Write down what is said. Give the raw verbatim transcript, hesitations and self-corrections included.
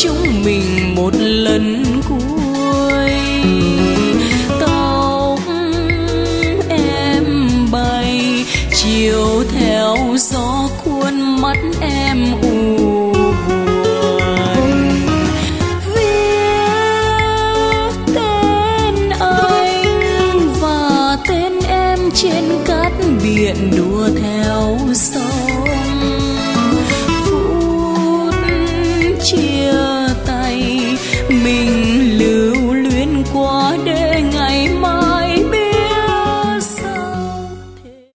chúng mình một lần cuối. Tóc em bay chiều theo gió cuốn, mắt em u buồn. Viết tên anh và tên em trên cát biển đùa theo